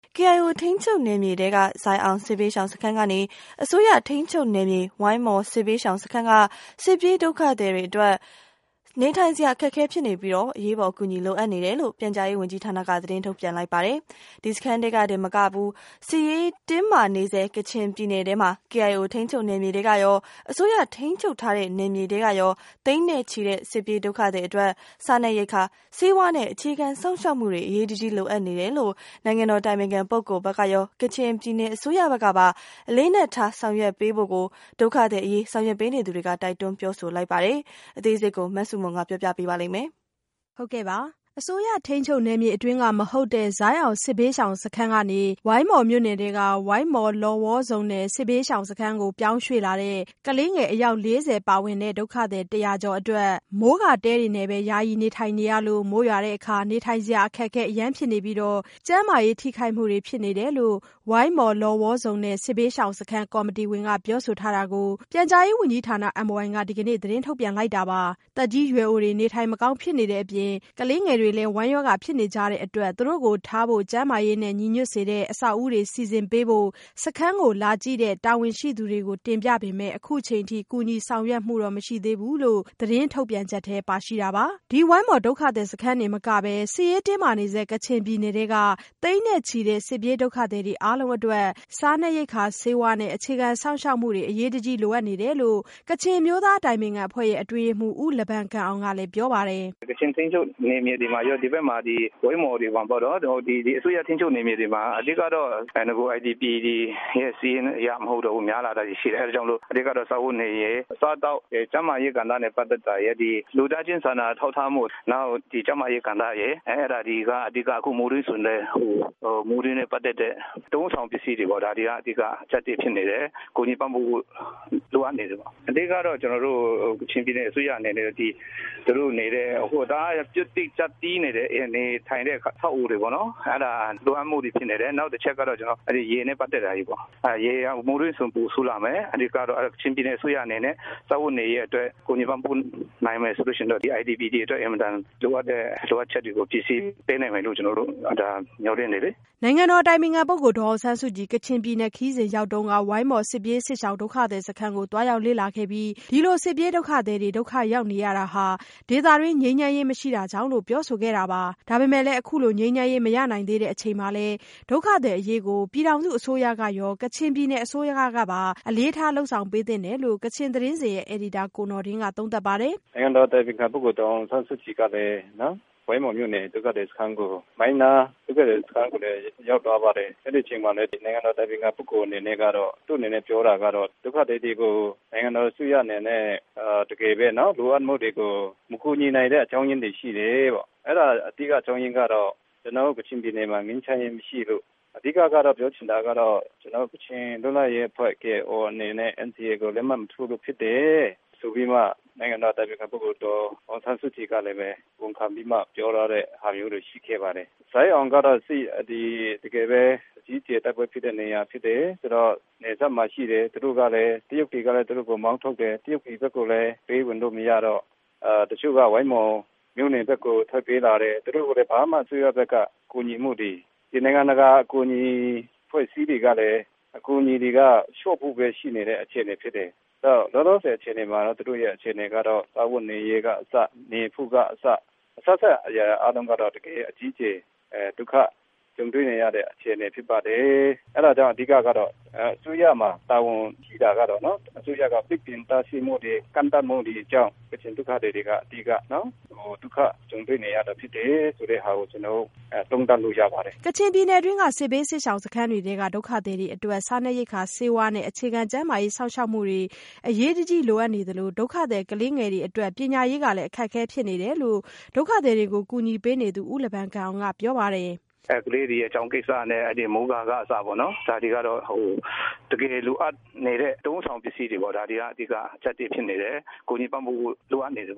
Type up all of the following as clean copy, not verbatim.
KIO ထိန်းချုပ်နယ်မြေထဲကဇိုင်းအောင်စစ်ဘေးရှောင်စခန်းကနေအစိုးရထိန်းချုပ်နယ်မြေဝိုင်းမော်စစ်ဘေးရှောင်စခန်းကစစ်ပြေးဒုက္ခသည်တွေအတွက်နေထိုင်စရာအခက်အခဲဖြစ်နေပြီးအရေးပေါ်အကူအညီလိုအပ်နေတယ်လို့ပြန်ကြားရေးဝန်ကြီးဌာနကသတင်းထုတ်ပြန်လိုက်ပါတယ်။ဒီစခန်းတွေကတည်းမကဘူးစစ်ရေးတင်းမာနေစေကချင်ပြည်နယ်ထဲမှာ KIO ထိန်းချုပ်နယ်မြေတွေကရောအစိုးရထိန်းချုပ်ထားတဲ့နယ်မြေတွေကရောသိန်းနဲ့ချီတဲ့စစ်ပြေးဒုက္ခသည်အတွက်စားနပ်ရိက္ခာဆေးဝါးနဲ့အခြေခံစောင့်ရှောက်မှုတွေအရေးတကြီးလိုအပ်နေတယ်လို့နိုင်ငံတော်တိုင်ပင်ခံပုဂ္ဂိုလ်ဘက်ကရောကချင်ပြည်နယ်အစိုးရဘက်ကပါအလေးနက်ထားဆောင်ရွက်ပေးဖို့ကိုဒုက္ခသည်အရေးဆောင်ရွက်ပေးနေသူတွေကတိုက်တွန်းပြောဆိုလိုက်ပါတယ်။အသေးစိတ်ကိုမဆုမွန်ကပြောပြပေးပါလိမ့်မယ်။ဟုတ်ကဲ့ပါ။အစိုးရထိန်းချုပ်နယ်မြေအတွင်းကမဟုတ်တဲ့ဇိုင်းအောင်စစ်ဘေးရှောင်စခန်းကနေဝိုင်းမော်မြို့နယ်တွေကဝိုင်းမော်လော်ဝေါ်ဆုံနယ်စစ်ဘေးရှောင်စခန်းကိုပြောင်းရွှေ့လာတဲ့ကလေးငယ်အယောက်40ပါဝင်တဲ့ဒုက္ခသည်100ကျော်အတွက်မိုးကာတဲတွေနဲ့ပဲယာယီနေထိုင်နေရလို့မိုးရွာတဲ့အခါနေထိုင်စရာအခက်အခဲအရမ်းဖြစ်နေပြီးကျန်းမာရေးထိခိုက်မှုတွေဖြစ်နေတယ်လို့ဝိုင်းမော်လော်ဝေါ်ဆုံနယ်စစ်ဘေးရှောင်စခန်းကော်မတီဝင်ကပြောဆိုထားတာကိုပြန်ကြားရေးဝန်ကြီးဌာန MOI ကဒီကနေ့သတင်းထုတ်ပြန်လိုက်တာပါ။သက်ကြီးရွယ်အိုတွေနေထိုင်မကောင်းဖြစ်နေတဲ့အပြင်ကလေးငယ်တွေလည်းဝမ်းရောဂါဖြစ်နေကြတဲ့အတွက်သူတို့ကိုထားဖို့ကျန်းမာရေးနဲ့ညီညွတ်စေတဲ့အဆောက်အဦတွေစီစဉ်ပေးဖို့စခန်းကိုလာကြည့်တဲ့တာဝန်ရှိသူတွေကိုတင်ပြပေမဲ့အခုချိန်ထိကူညီဆောင်ရွက်မှုတော့မရှိသေးဘူးလို့သတင်းထုတ်ပြန်ချက်ထဲပါရှိတာပါ။ဒီဝိုင်းမော်ဒုက္ခသည်စခန်းနေမကပဲစစ်ရေးတင်းမာနေစေကချင်ပြည်နယ်ကသိန်းနဲ့ချီတဲ့စစ်ပြေးဒုက္ခသည်တွေအားလုံးအတွက်စားနပ်ရိက္ခာဆေးဝါးနဲ့အခြေခံစောင့်ရှောက်မှုတွေအရေးတကြီးလိုအပ်နေတယ်လို့ကချင်မျိုးသားတိုင်ပင်ခံအဖွဲ့ရဲ့အတွင်းရေးမှူးဦးလဘန်ကန်အောင်ကလည်းပြောပါတယ်။ကချင်သိန်းချုပ်နေမြေတွေမှာရောဒီဘက်မှာဒီဝိုင်းမော်တွေမှာပေါ့တော့ဒီအစိုးရထိန်းချုပ်နေမြေတွေမှာအဓိကတော့ငကို IDP တွေရဲ့စီးရင်ရမဟုတ်တော့ဘူးများလာတာရှိတယ်အဲဒါကြောင့်လို့အဓိကတော့စာဝတ်နေရေးစားတော့ကျန်းမာရေးကဏ္ဍနဲ့ပတ်သက်တာရဲ့ဒီလူသားချင်းစာနာထောက်ထားမှုနောက်ဒီကျန်းမာရေးကဏ္ဍရဲ့အဲ့ဒါဒီကအဓိကအခုမိုးရင်းဆိုတဲ့မိုးရင်းနဲ့ပတ်သက်တဲ့တုံးဆောင်ပစ္စည်းတွေပေါ့ဒါတွေကအဓိကအချက်တွေဖြစ်နေတယ်ကိုကြီးပံ့ပိုးလိုအပ်နေတယ်ပေါ့အဓိကတော့ကျွန်တော်တို့ချင်းပြည်နယ်အစိုးရအနေနဲ့ဒီသူတို့နေတဲ့ဟိုဒါပြုတ်တိချက်တီးနေတဲ့အနေထိုင်တဲ့ဆောက်အဦတွေပေါ့နော်အဲ့ဒါလိုအပ်မှုတွေဖြစ်နေတယ်နောက်တစ်ချက်ကတော့ကျွန်တော်အဲ့ဒီရေနဲ့ပတ်သက်တာကြီးပေါ့ရေမိုးရင်းဆိုပူဆူလာမယ်အဓိကတော့ချင်းပြည်နယ်အစိုးရအနေနဲ့စောက်ဝတ်နေရဲ့အတွက်ကိုကြီးပံ့ပိုးနိုင်မယ်ဆိုလို့ရှိရင်တော့ဒီ IDP တွေအတွက်အင်မတန်လိုအပ်တဲ့လိုအပ်ချက်တွေကိုပြည်စည်းပေးနိုင်မယ်လို့ကျွန်တော်တို့ဒါမျှော်လင့်နေတယ်နိုင်ငံတော်တိုင်ပင်ခံပုဂ္ဂိုလ်ဒေါ်အောင်ဆန်းစုကြည်ကချင်ပြည်နယ်ခီးစဉ်ရောက်တုန်းကဝိုင်းမော်စစ်ပြေးစစ်ရှောင်ဒုက္ခသည်စခန်းကိုတွားရောက်လေ့လာခဲ့ပြီးဒီလိုစစ်ပြေးဒုက္ခသည်တွေဒုက္ခရောက်နေရတာဟာဒေသတွင်းငြိမ်းချမ်းရေးမရှိတာကြောင့်လို့ပြောဆိုခဲ့တာပါဒါပေမဲ့လည်းအခုလိုငြိမ်းချမ်းရေးမရနိုင်သေးတဲ့အချိန်မှာလည်းဒုက္ခသည်အရေးကိုပြည်ထောင်စုအစိုးရကရောကချင်ပြည်နယ်အစိုးရကပါအလေးထားလှုံ့ဆော်ပေးသင့်တယ်လို့ကချင်သတင်းစဉ်ရဲ့အယ်ဒီတာကိုနော်ဒင်းကသုံးသပ်ပါတယ်နိုင်ငံတော်တိုင်ပင်ခံပုဂ္ဂိုလ်ဒေါ်အောင်ဆန်းစုကြည်ကလည်းနော်ဝိုင်းမော်မြို့နယ်ဒုက္ခသည်စခန်းကိုမိုင်းနာဒုက္ခသည်စခန်းကိုလည်းရောက်သွားပါတယ်အဲ့ဒီချိန်မှာလည်းနိုင်ငံတော်တိုင်ပင်ခံပုဂ္ဂိုလ်အနေနဲ့ကတော့သူ့အနေနဲ့ပြောတာကတော့ဒုက္ခသည်တွေကိုနိုင်ငံတော်အစိုးရအနေနဲ့တကယ်ပဲနော်လိုအပ်မှုတွေကိုမကူညီနိုင်တဲ့အကြောင်းရင်းတွေရှိတယ်ပေါ့အဲ့ဒါအဓိကအကြောင်းရင်းကတော့ကျွန်တော်ကချင်ပြည်နယ်မှာငင်းချမ်းရေးမရှိလို့အဓိကကတော့ပြောချင်တာကတော့ကျွန်တော်ကချင်လွတ်လပ်ရေးအဖွဲ့ကအနေနဲ့ NCA ကိုလက်မှတ်မထိုးလို့ဖြစ်တယ်ဆိုပြီးမှနိုင်ငံတော်တိုင်ပင်ခံပုဂ္ဂိုလ်တော်အောင်ဆန်းစုကြည်ကလည်းပဲဝန်ခံပြီးမှပြောရတဲ့ဟာမျိုးတွေရှိခဲ့ပါတယ်။ဇိုင်းအောင်ကတော့ဒီတကယ်ပဲအကြီးကျယ်တိုက်ပွဲဖြစ်တဲ့နေရာဖြစ်တယ်ဆိုတော့နေဆက်မှာရှိတယ်သူတို့ကလည်းတရုတ်ပြည်ကလည်းသူတို့ကိုမောင်းထုတ်တယ်တရုတ်ပြည်ဘက်ကလည်းပေးဝင်လို့မရတော့တချို့ကဝိုင်းမော်မြို့နယ်ဘက်ကိုထွက်ပြေးလာတယ်သူတို့ကလည်းဘာမှဆွေးရဘက်ကကူညီမှုတွေဒီနိုင်ငံတကာအကူအညီဖွဲ့စည်းတွေကလည်းအကူအညီတွေကရှော့ဖို့ပဲရှိနေတဲ့အခြေအနေဖြစ်တယ်တော့လောလောဆယ်အခြေအနေမှာတော့သူတို့ရဲ့အခြေအနေကတော့သာဝတ်နေရေးကအစနေဖို့ကအစအရာအားလုံးကတော့တကယ်အကြီးကျယ်ဒုက္ခကြုံတွေ့နေရတဲ့အခြေအနေဖြစ်ပါတယ်အဲ့ဒါကြောင့်အဓိကကတော့အစိုးရမှာတာဝန်ရှိတာကတော့နော်အစိုးရကပြစ်တင်တာရှိမှုတွေကန့်တတ်မှုတွေအကြောင်းကချင်ဒုက္ခတွေကအဓိကနော်ဒုက္ခကြုံတွေ့နေရတာဖြစ်တယ်ဆိုတဲ့ဟာကိုကျွန်တော်သုံးသပ်လို့ရပါတယ်ကချင်ပြည်နယ်အတွင်းကစစ်ဘေးစစ်ရှောင်စခန်းတွေကဒုက္ခသည်တွေအတွက်စားနပ်ရိက္ခာဆေးဝါးနဲ့အခြေခံကျန်းမာရေးစောင့်ရှောက်မှုတွေအရေးတကြီးလိုအပ်နေသလိုဒုက္ခသည်ကလေးငယ်တွေအတွက်ပညာရေးကလည်းအခက်အခဲဖြစ်နေတယ်လို့ဒုက္ခသည်တွေကိုကူညီပေးနေသူဦးလဘန်ကန်အောင်ကပြောပါတယ်ကလေးတွေအကြောင်းကိစ္စနဲ့အဲ့ဒီမိုးကာကအစပေါ့နော်ဒါတွေကတော့တကယ်လိုအပ်နေတဲ့တုံးဆောင်ပစ္စည်းတွေပေါ့ဒါတွေကအဓိကအချက်တွေဖြစ်နေတယ်ကိုကြီးပံ့ပိုးလိုအပ်နေတယ်ပေါ့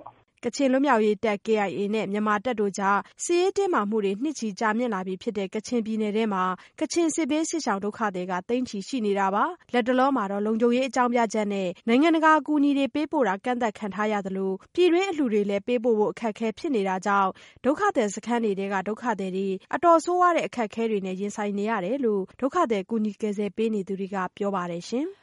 ကချင်လွတ်မြောက်ရေးတပ် KIA နဲ့မြန်မာတပ်တို့ကြားစစ်ရေးတင်းမာမှုတွေနှစ်ချီကြာမြင့်လာပြီဖြစ်တဲ့ကချင်ပြည်နယ်ထဲမှာကချင်စစ်ဘေးစစ်ရှောင်ဒုက္ခသည်ကသိန်းချီရှိနေတာပါ။လက်တလောမှာတော့လုံခြုံရေးအကြောင်းပြချက်နဲ့နိုင်ငံတကာအကူအညီတွေပေးပို့တာကန့်သတ်ခံထားရသလိုပြည်တွင်းအလှူတွေလည်းပေးပို့ဖို့အခက်အခဲဖြစ်နေတာကြောင့်ဒုက္ခသည်စခန်းတွေကဒုက္ခသည်တွေအတော်ဆိုးဝါးတဲ့အခက်အခဲတွေနဲ့ရင်ဆိုင်နေရတယ်လို့ဒုက္ခသည်ကူညီကယ်ဆယ်ပေးနေသူတွေကပြောပါတယ်ရှင်။